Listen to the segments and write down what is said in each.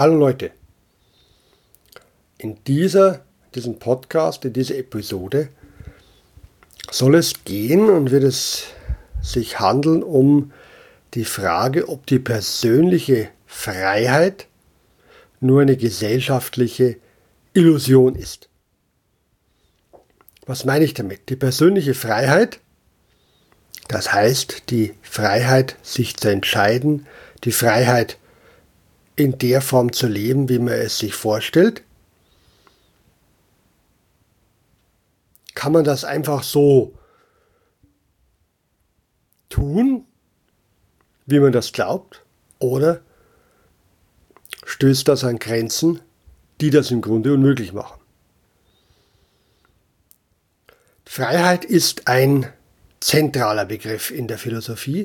Hallo Leute, in diesem Podcast, in dieser Episode soll es gehen und wird es sich handeln um die Frage, ob die persönliche Freiheit nur eine gesellschaftliche Illusion ist. Was meine ich damit? Die persönliche Freiheit, das heißt die Freiheit, sich zu entscheiden, die Freiheit, in der Form zu leben, wie man es sich vorstellt. Kann man das einfach so tun, wie man das glaubt, oder stößt das an Grenzen, die das im Grunde unmöglich machen? Freiheit ist ein zentraler Begriff in der Philosophie.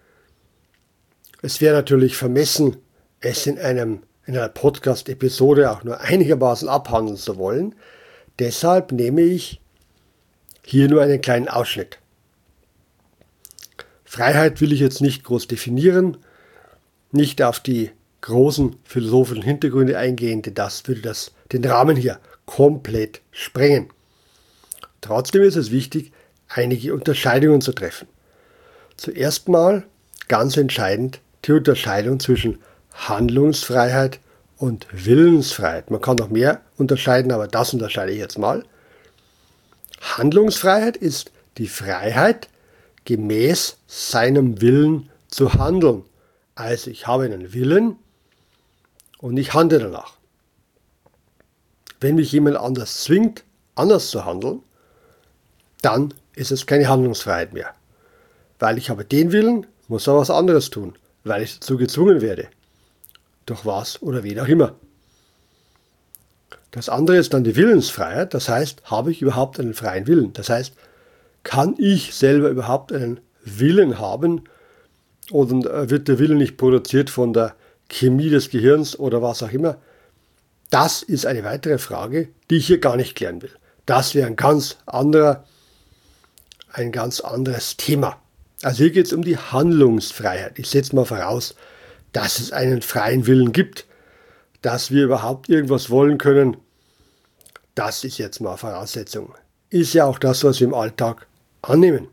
Es wäre natürlich vermessen, es in einer Podcast-Episode auch nur einigermaßen abhandeln zu wollen. Deshalb nehme ich hier nur einen kleinen Ausschnitt. Freiheit will ich jetzt nicht groß definieren, nicht auf die großen philosophischen Hintergründe eingehen, denn das würde den Rahmen hier komplett sprengen. Trotzdem ist es wichtig, einige Unterscheidungen zu treffen. Zuerst mal, ganz entscheidend, die Unterscheidung zwischen Handlungsfreiheit und Willensfreiheit. Man kann noch mehr unterscheiden, aber das unterscheide ich jetzt mal. Handlungsfreiheit ist die Freiheit, gemäß seinem Willen zu handeln. Also ich habe einen Willen und ich handle danach. Wenn mich jemand anders zwingt, anders zu handeln, dann ist es keine Handlungsfreiheit mehr. Weil ich habe den Willen, muss aber was anderes tun, weil ich dazu gezwungen werde. Durch was oder wen auch immer. Das andere ist dann die Willensfreiheit, das heißt, habe ich überhaupt einen freien Willen? Das heißt, kann ich selber überhaupt einen Willen haben oder wird der Wille nicht produziert von der Chemie des Gehirns oder was auch immer? Das ist eine weitere Frage, die ich hier gar nicht klären will. Das wäre ein ganz anderes Thema. Also hier geht es um die Handlungsfreiheit. Ich setze mal voraus, dass es einen freien Willen gibt, dass wir überhaupt irgendwas wollen können. Das ist jetzt mal Voraussetzung. Ist ja auch das, was wir im Alltag annehmen.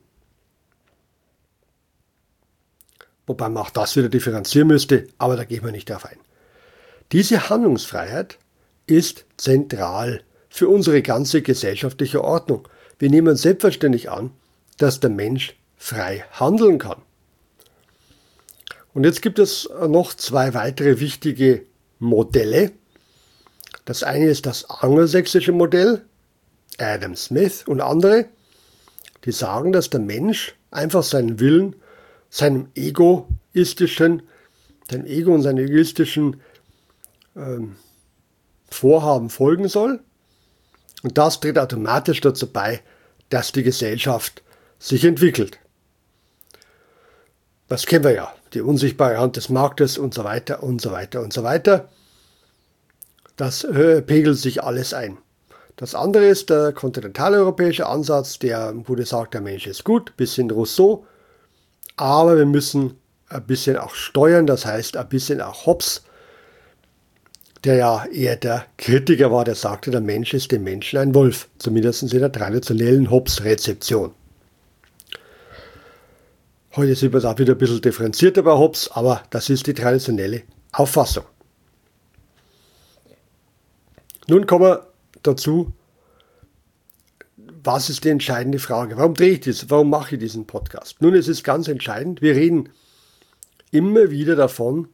Wobei man auch das wieder differenzieren müsste, aber da gehen wir nicht darauf ein. Diese Handlungsfreiheit ist zentral für unsere ganze gesellschaftliche Ordnung. Wir nehmen selbstverständlich an, dass der Mensch frei handeln kann. Und jetzt gibt es noch zwei weitere wichtige Modelle. Das eine ist das angelsächsische Modell, Adam Smith und andere, die sagen, dass der Mensch einfach seinen Willen, seinem Ego und seinen egoistischen Vorhaben folgen soll. Und das trägt automatisch dazu bei, dass die Gesellschaft sich entwickelt. Das kennen wir ja, die unsichtbare Hand des Marktes und so weiter und so weiter und so weiter. Das pegelt sich alles ein. Das andere ist der kontinentaleuropäische Ansatz, wo der sagt, der Mensch ist gut, bisschen Rousseau, aber wir müssen ein bisschen auch steuern, das heißt ein bisschen auch Hobbes, der ja eher der Kritiker war, der sagte, der Mensch ist dem Menschen ein Wolf, zumindest in der traditionellen Hobbes-Rezeption. Heute sind wir da wieder ein bisschen differenzierter bei Hobbes, aber das ist die traditionelle Auffassung. Nun kommen wir dazu, was ist die entscheidende Frage? Warum mache ich diesen Podcast? Nun, es ist ganz entscheidend, wir reden immer wieder davon,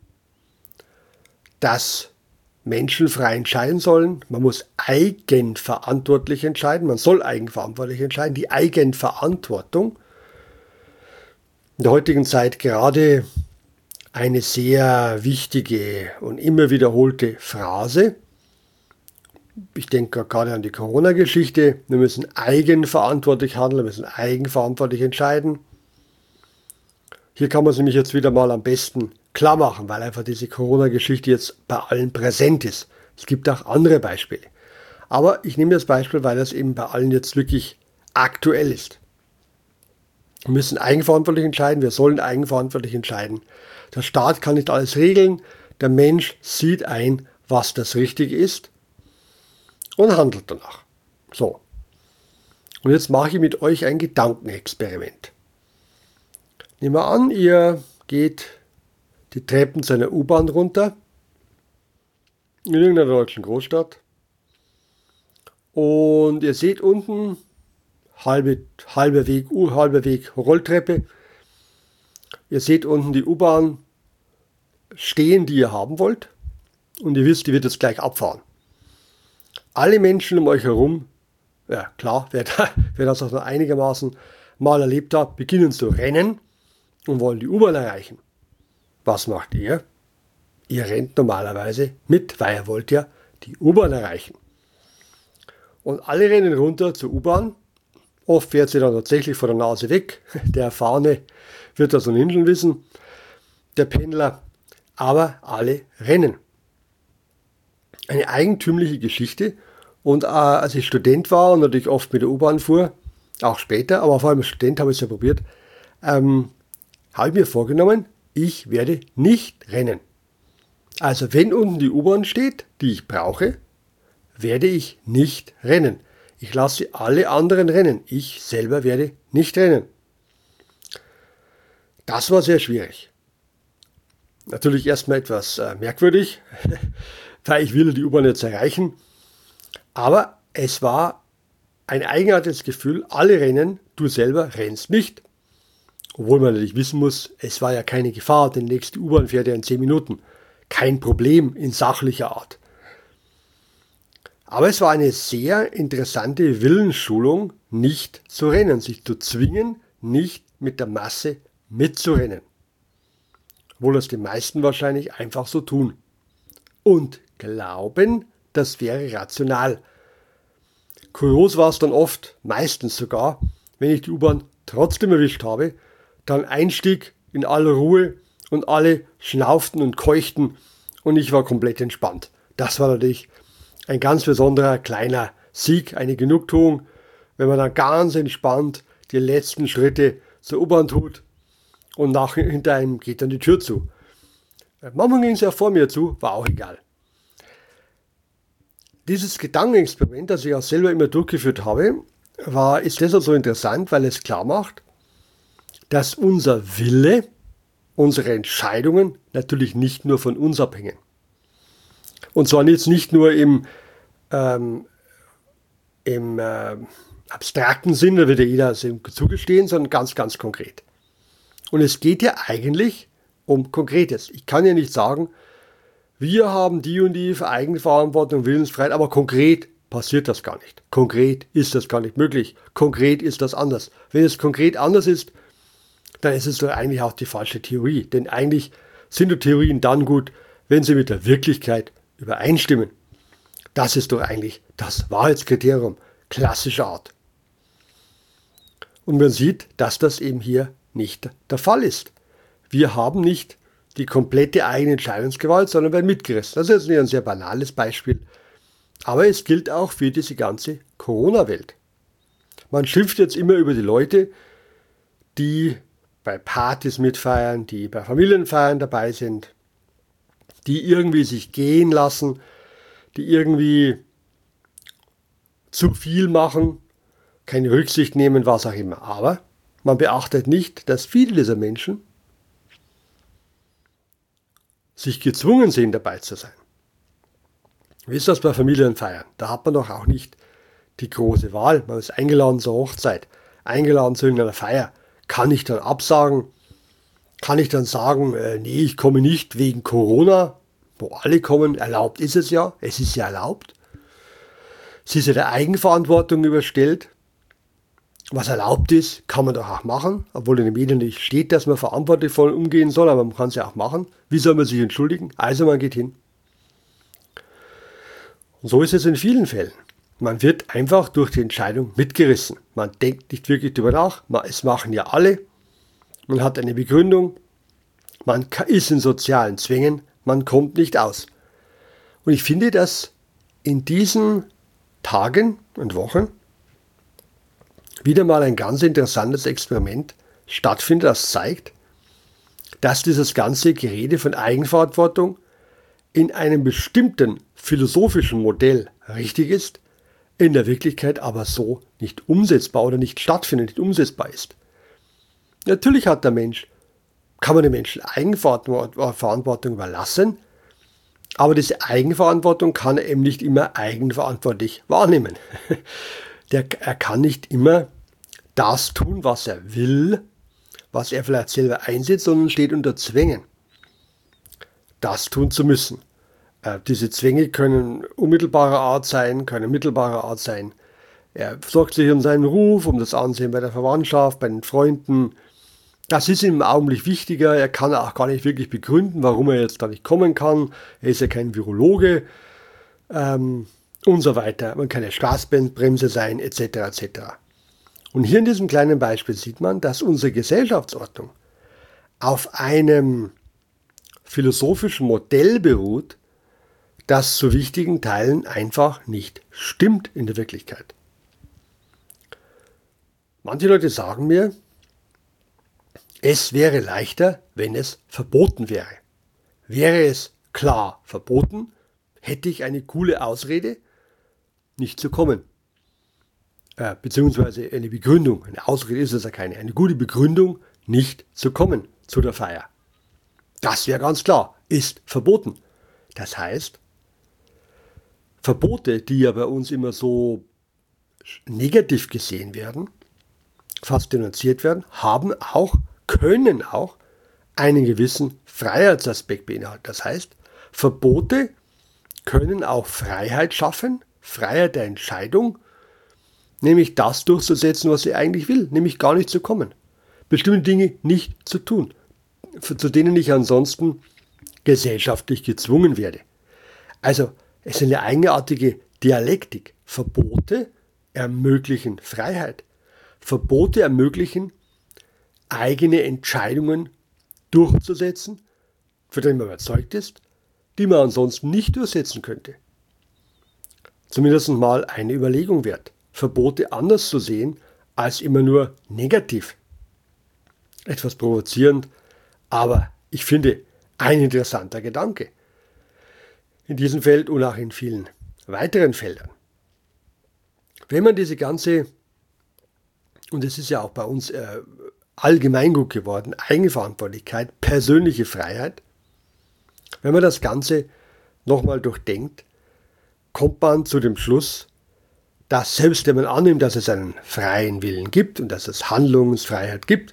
dass Menschen frei entscheiden sollen. Man muss eigenverantwortlich entscheiden, man soll eigenverantwortlich entscheiden. Die Eigenverantwortung in der heutigen Zeit gerade eine sehr wichtige und immer wiederholte Phrase. Ich denke gerade an die Corona-Geschichte. Wir müssen eigenverantwortlich handeln, wir müssen eigenverantwortlich entscheiden. Hier kann man es nämlich jetzt wieder mal am besten klar machen, weil einfach diese Corona-Geschichte jetzt bei allen präsent ist. Es gibt auch andere Beispiele. Aber ich nehme das Beispiel, weil das eben bei allen jetzt wirklich aktuell ist. Wir müssen eigenverantwortlich entscheiden, wir sollen eigenverantwortlich entscheiden. Der Staat kann nicht alles regeln, der Mensch sieht ein, was das Richtige ist und handelt danach. So. Und jetzt mache ich mit euch ein Gedankenexperiment. Nehmen wir an, ihr geht die Treppen zu einer U-Bahn runter in irgendeiner deutschen Großstadt und ihr seht unten halber Weg Rolltreppe. Ihr seht unten die U-Bahn stehen, die ihr haben wollt und ihr wisst, die wird jetzt gleich abfahren. Alle Menschen um euch herum, ja klar, wer das auch noch einigermaßen mal erlebt hat, beginnen zu rennen und wollen die U-Bahn erreichen. Was macht ihr? Ihr rennt normalerweise mit, weil ihr wollt ja die U-Bahn erreichen. Und alle rennen runter zur U-Bahn. Oft fährt sie dann tatsächlich vor der Nase weg. Der Erfahrene wird das ohnehin schon wissen, der Pendler. Aber alle rennen. Eine eigentümliche Geschichte. Und als ich Student war und natürlich oft mit der U-Bahn fuhr, auch später, aber vor allem als Student habe ich es ja probiert, habe ich mir vorgenommen, ich werde nicht rennen. Also wenn unten die U-Bahn steht, die ich brauche, werde ich nicht rennen. Ich lasse alle anderen rennen. Ich selber werde nicht rennen. Das war sehr schwierig. Natürlich erstmal etwas merkwürdig, weil ich will die U-Bahn jetzt erreichen. Aber es war ein eigenartiges Gefühl, alle rennen, du selber rennst nicht. Obwohl man natürlich wissen muss, es war ja keine Gefahr, denn die nächste U-Bahn fährt ja in 10 Minuten. Kein Problem in sachlicher Art. Aber es war eine sehr interessante Willensschulung, nicht zu rennen, sich zu zwingen, nicht mit der Masse mitzurennen. Obwohl das die meisten wahrscheinlich einfach so tun. Und glauben, das wäre rational. Kurios war es dann oft, meistens sogar, wenn ich die U-Bahn trotzdem erwischt habe, dann Einstieg in aller Ruhe und alle schnauften und keuchten und ich war komplett entspannt. Das war natürlich ein ganz besonderer kleiner Sieg, eine Genugtuung, wenn man dann ganz entspannt die letzten Schritte zur U-Bahn tut und hinter einem geht dann die Tür zu. Manchmal ging es ja vor mir zu, war auch egal. Dieses Gedankenexperiment, das ich auch selber immer durchgeführt habe, ist deshalb so interessant, weil es klar macht, dass unser Wille, unsere Entscheidungen natürlich nicht nur von uns abhängen. Und zwar jetzt nicht nur im abstrakten Sinn, da wird ja jeder zugestehen, sondern ganz, ganz konkret. Und es geht ja eigentlich um Konkretes. Ich kann ja nicht sagen, wir haben die und die Eigenverantwortung, Willensfreiheit, aber konkret passiert das gar nicht. Konkret ist das gar nicht möglich. Konkret ist das anders. Wenn es konkret anders ist, dann ist es doch eigentlich auch die falsche Theorie. Denn eigentlich sind die Theorien dann gut, wenn sie mit der Wirklichkeit übereinstimmen. Das ist doch eigentlich das Wahrheitskriterium klassischer Art. Und man sieht, dass das eben hier nicht der Fall ist. Wir haben nicht die komplette eigene Entscheidungsgewalt, sondern werden mitgerissen. Das ist jetzt ein sehr banales Beispiel. Aber es gilt auch für diese ganze Corona-Welt. Man schimpft jetzt immer über die Leute, die bei Partys mitfeiern, die bei Familienfeiern dabei sind, die irgendwie sich gehen lassen, die irgendwie zu viel machen, keine Rücksicht nehmen, was auch immer. Aber man beachtet nicht, dass viele dieser Menschen sich gezwungen sehen, dabei zu sein. Wie ist das bei Familienfeiern? Da hat man doch auch nicht die große Wahl. Man ist eingeladen zur Hochzeit, eingeladen zu irgendeiner Feier. Kann ich dann absagen? Kann ich dann sagen, nee, ich komme nicht wegen Corona, wo alle kommen? Erlaubt ist es ja. Es ist ja erlaubt. Es ist ja der Eigenverantwortung überstellt. Was erlaubt ist, kann man doch auch machen, obwohl in den Medien nicht steht, dass man verantwortungsvoll umgehen soll, aber man kann es ja auch machen. Wie soll man sich entschuldigen? Also man geht hin. Und so ist es in vielen Fällen. Man wird einfach durch die Entscheidung mitgerissen. Man denkt nicht wirklich darüber nach. Es machen ja alle. Man hat eine Begründung. Man ist in sozialen Zwängen. Man kommt nicht aus. Und ich finde, dass in diesen Tagen und Wochen wieder mal ein ganz interessantes Experiment stattfindet, das zeigt, dass dieses ganze Gerede von Eigenverantwortung in einem bestimmten philosophischen Modell richtig ist, in der Wirklichkeit aber so nicht umsetzbar oder nicht stattfindet, nicht umsetzbar ist. Natürlich kann man den Menschen Eigenverantwortung überlassen, aber diese Eigenverantwortung kann er eben nicht immer eigenverantwortlich wahrnehmen. Er kann nicht immer das tun, was er will, was er vielleicht selber einsetzt, sondern steht unter Zwängen, das tun zu müssen. Diese Zwänge können unmittelbarer Art sein, können mittelbarer Art sein. Er sorgt sich um seinen Ruf, um das Ansehen bei der Verwandtschaft, bei den Freunden. Das ist ihm im Augenblick wichtiger. Er kann auch gar nicht wirklich begründen, warum er jetzt da nicht kommen kann. Er ist ja kein Virologe und so weiter. Man kann ja Spaßbremse sein, etc. etc. Und hier in diesem kleinen Beispiel sieht man, dass unsere Gesellschaftsordnung auf einem philosophischen Modell beruht, das zu wichtigen Teilen einfach nicht stimmt in der Wirklichkeit. Manche Leute sagen mir, es wäre leichter, wenn es verboten wäre. Wäre es klar verboten, hätte ich eine coole Ausrede, nicht zu kommen. Beziehungsweise eine Begründung, eine Ausrede ist es ja keine, eine gute Begründung, nicht zu kommen zu der Feier. Das wäre ganz klar, ist verboten. Das heißt, Verbote, die ja bei uns immer so negativ gesehen werden, fast denunziert werden, können auch einen gewissen Freiheitsaspekt beinhalten. Das heißt, Verbote können auch Freiheit schaffen, Freiheit der Entscheidung, nämlich das durchzusetzen, was sie eigentlich will, nämlich gar nicht zu kommen. Bestimmte Dinge nicht zu tun, zu denen ich ansonsten gesellschaftlich gezwungen werde. Also, es ist eine eigenartige Dialektik. Verbote ermöglichen Freiheit. Verbote ermöglichen, eigene Entscheidungen durchzusetzen, für die man überzeugt ist, die man ansonsten nicht durchsetzen könnte. Zumindest mal eine Überlegung wert, Verbote anders zu sehen, als immer nur negativ. Etwas provozierend, aber ich finde, ein interessanter Gedanke. In diesem Feld und auch in vielen weiteren Feldern. Wenn man diese ganze, und es ist ja auch bei uns allgemeingut geworden, Eigenverantwortlichkeit, persönliche Freiheit, wenn man das Ganze nochmal durchdenkt, kommt man zu dem Schluss, dass selbst wenn man annimmt, dass es einen freien Willen gibt und dass es Handlungsfreiheit gibt,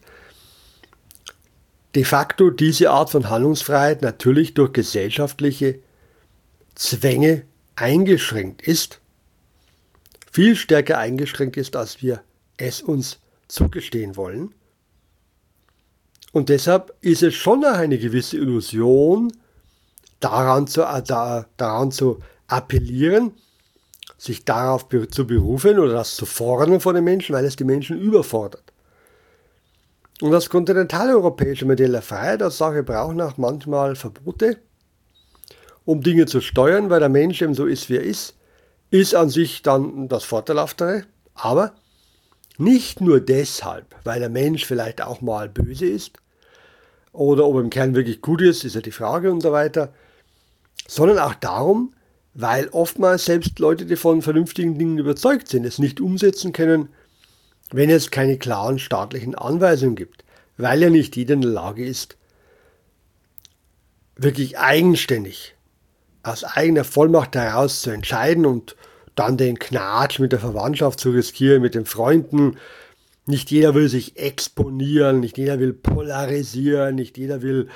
de facto diese Art von Handlungsfreiheit natürlich durch gesellschaftliche Zwänge eingeschränkt ist, viel stärker eingeschränkt ist, als wir es uns zugestehen wollen. Und deshalb ist es schon noch eine gewisse Illusion, daran zu appellieren, sich darauf zu berufen oder das zu fordern von den Menschen, weil es die Menschen überfordert. Und das kontinentaleuropäische Modell der Freiheit als Sache braucht auch manchmal Verbote, um Dinge zu steuern, weil der Mensch eben so ist, wie er ist an sich dann das Vorteilhaftere, aber nicht nur deshalb, weil der Mensch vielleicht auch mal böse ist oder ob er im Kern wirklich gut ist ja die Frage und so weiter, sondern auch darum, weil oftmals selbst Leute, die von vernünftigen Dingen überzeugt sind, es nicht umsetzen können, wenn es keine klaren staatlichen Anweisungen gibt, weil ja nicht jeder in der Lage ist, wirklich eigenständig aus eigener Vollmacht heraus zu entscheiden und dann den Knatsch mit der Verwandtschaft zu riskieren, mit den Freunden. Nicht jeder will sich exponieren, nicht jeder will polarisieren, nicht jeder will,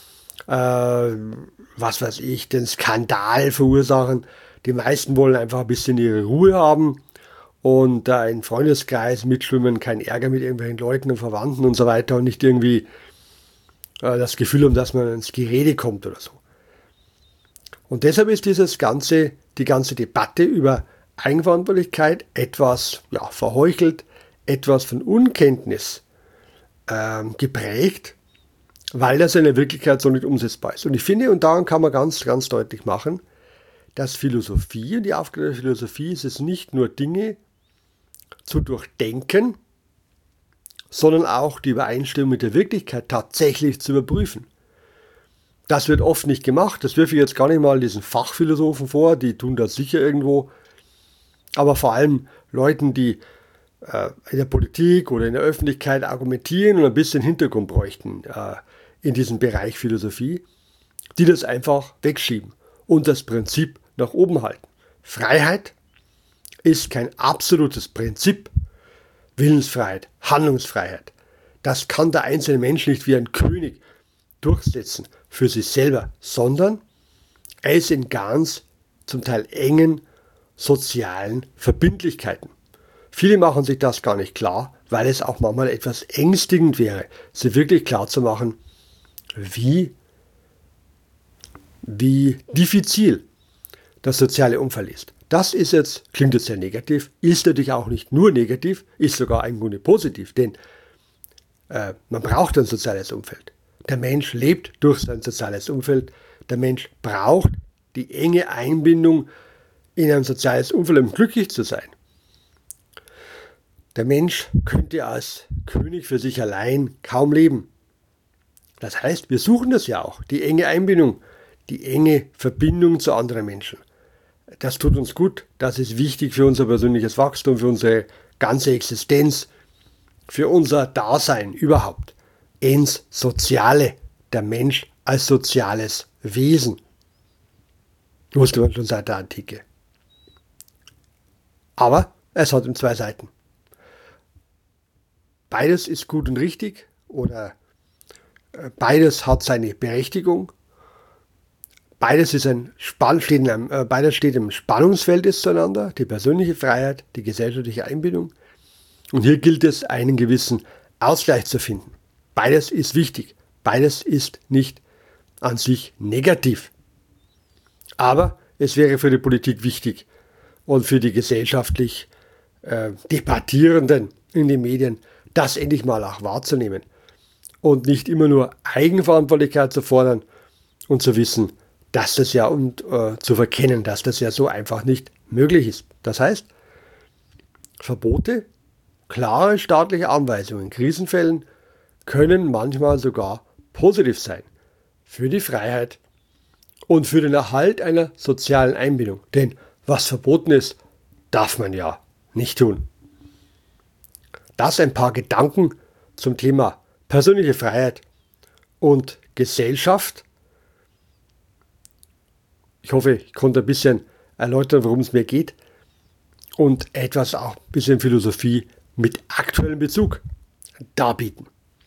den Skandal verursachen. Die meisten wollen einfach ein bisschen ihre Ruhe haben und da im Freundeskreis mitschwimmen, keinen Ärger mit irgendwelchen Leuten und Verwandten und so weiter und nicht irgendwie das Gefühl haben, dass man ins Gerede kommt oder so. Und deshalb ist die ganze Debatte über Eigenverantwortlichkeit etwas verheuchelt, etwas von Unkenntnis geprägt, weil das in der Wirklichkeit so nicht umsetzbar ist. Und ich finde, und daran kann man ganz, ganz deutlich machen, dass Philosophie und die Aufgabe der Philosophie ist es nicht nur Dinge zu durchdenken, sondern auch die Übereinstimmung mit der Wirklichkeit tatsächlich zu überprüfen. Das wird oft nicht gemacht. Das wirfe ich jetzt gar nicht mal diesen Fachphilosophen vor, die tun das sicher irgendwo. Aber vor allem Leuten, die in der Politik oder in der Öffentlichkeit argumentieren und ein bisschen Hintergrund bräuchten in diesem Bereich Philosophie, die das einfach wegschieben und das Prinzip nach oben halten. Freiheit ist kein absolutes Prinzip. Willensfreiheit, Handlungsfreiheit. Das kann der einzelne Mensch nicht wie ein König durchsetzen für sich selber, sondern er ist in ganz zum Teil engen sozialen Verbindlichkeiten. Viele machen sich das gar nicht klar, weil es auch manchmal etwas ängstigend wäre, sich wirklich klar zu machen, wie diffizil das soziale Umfeld ist. Das ist jetzt, klingt jetzt sehr negativ, ist natürlich auch nicht nur negativ, ist sogar im Grunde positiv, denn man braucht ein soziales Umfeld. Der Mensch lebt durch sein soziales Umfeld. Der Mensch braucht die enge Einbindung in ein soziales Umfeld, um glücklich zu sein. Der Mensch könnte als König für sich allein kaum leben. Das heißt, wir suchen das ja auch, die enge Einbindung, die enge Verbindung zu anderen Menschen. Das tut uns gut, das ist wichtig für unser persönliches Wachstum, für unsere ganze Existenz, für unser Dasein überhaupt. Ins Soziale, der Mensch als soziales Wesen. Wusste man schon seit der Antike. Aber es hat zwei Seiten. Beides ist gut und richtig oder beides hat seine Berechtigung. Beides steht im Spannungsfeld zueinander, die persönliche Freiheit, die gesellschaftliche Einbindung. Und hier gilt es, einen gewissen Ausgleich zu finden. Beides ist wichtig. Beides ist nicht an sich negativ. Aber es wäre für die Politik wichtig und für die gesellschaftlich Debattierenden in den Medien, das endlich mal auch wahrzunehmen. Und nicht immer nur Eigenverantwortlichkeit zu fordern und zu wissen, dass das ja zu verkennen, dass das ja so einfach nicht möglich ist. Das heißt, Verbote, klare staatliche Anweisungen in Krisenfällen können manchmal sogar positiv sein für die Freiheit und für den Erhalt einer sozialen Einbindung. Denn was verboten ist, darf man ja nicht tun. Das ein paar Gedanken zum Thema persönliche Freiheit und Gesellschaft. Ich hoffe, ich konnte ein bisschen erläutern, worum es mir geht und etwas auch ein bisschen Philosophie mit aktuellem Bezug darbieten.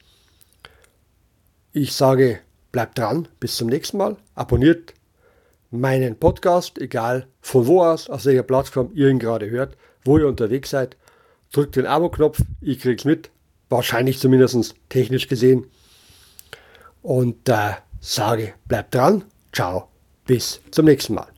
Ich sage, bleibt dran, bis zum nächsten Mal. Abonniert meinen Podcast, egal von wo aus welcher Plattform ihr ihn gerade hört, wo ihr unterwegs seid. Drückt den Abo-Knopf, ich krieg's mit, wahrscheinlich zumindest technisch gesehen. Und sage, bleibt dran, ciao, bis zum nächsten Mal.